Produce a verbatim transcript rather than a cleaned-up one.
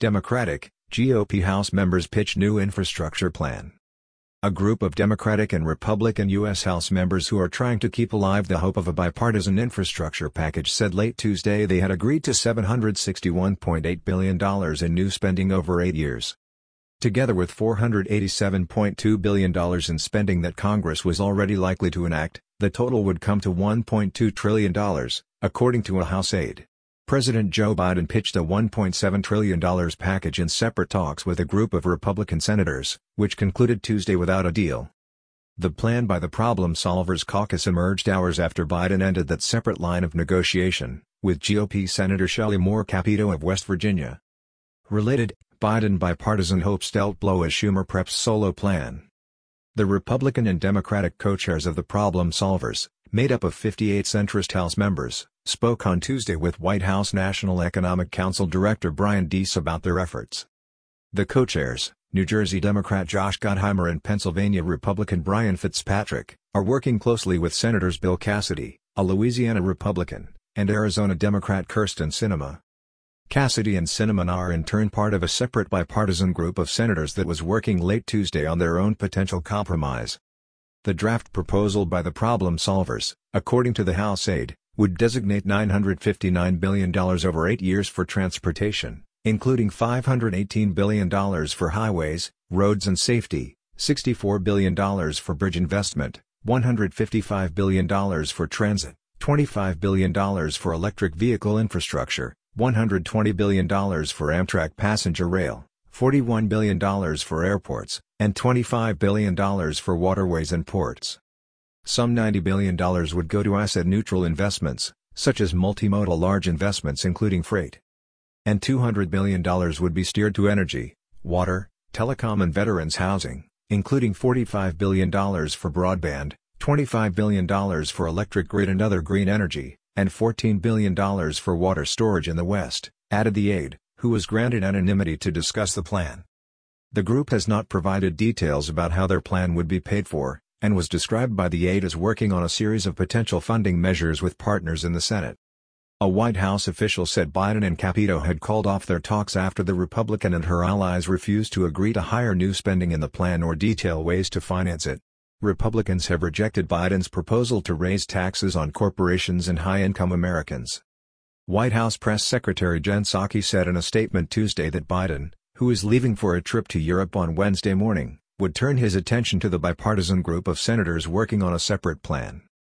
Democratic, G O P House members pitch new infrastructure plan. A group of Democratic and Republican U S House members who are trying to keep alive the hope of a bipartisan infrastructure package said late Tuesday they had agreed to seven hundred sixty-one point eight billion dollars in new spending over eight years. Together with four hundred eighty-seven point two billion dollars in spending that Congress was already likely to enact, the total would come to one point two trillion dollars, according to a House aide. President Joe Biden pitched a one point seven trillion dollars package in separate talks with a group of Republican senators, which concluded Tuesday without a deal. The plan by the Problem Solvers caucus emerged hours after Biden ended that separate line of negotiation, with G O P Senator Shelley Moore Capito of West Virginia. Related, Biden bipartisan hopes dealt blow as Schumer preps solo plan. The Republican and Democratic co-chairs of the Problem Solvers, made up of fifty-eight centrist House members, spoke on Tuesday with White House National Economic Council Director Brian Deese about their efforts. The co-chairs, New Jersey Democrat Josh Gottheimer and Pennsylvania Republican Brian Fitzpatrick, are working closely with Senators Bill Cassidy, a Louisiana Republican, and Arizona Democrat Kyrsten Sinema. Cassidy and Sinema are in turn part of a separate bipartisan group of senators that was working late Tuesday on their own potential compromise. The draft proposal by the Problem Solvers, according to the House aide, would designate nine hundred fifty-nine billion dollars over eight years for transportation, including five hundred eighteen billion dollars for highways, roads and safety, sixty-four billion dollars for bridge investment, one hundred fifty-five billion dollars for transit, twenty-five billion dollars for electric vehicle infrastructure, one hundred twenty billion dollars for Amtrak passenger rail, forty-one billion dollars for airports, and twenty-five billion dollars for waterways and ports. Some ninety billion dollars would go to asset-neutral investments, such as multimodal large investments including freight. And two hundred billion dollars would be steered to energy, water, telecom and veterans housing, including forty-five billion dollars for broadband, twenty-five billion dollars for electric grid and other green energy, and fourteen billion dollars for water storage in the West, added the aide, who was granted anonymity to discuss the plan. The group has not provided details about how their plan would be paid for, and was described by the aide as working on a series of potential funding measures with partners in the Senate. A White House official said Biden and Capito had called off their talks after the Republican and her allies refused to agree to higher new spending in the plan or detail ways to finance it. Republicans have rejected Biden's proposal to raise taxes on corporations and high-income Americans. White House Press Secretary Jen Psaki said in a statement Tuesday that Biden, who is leaving for a trip to Europe on Wednesday morning, would turn his attention to the bipartisan group of senators working on a separate plan.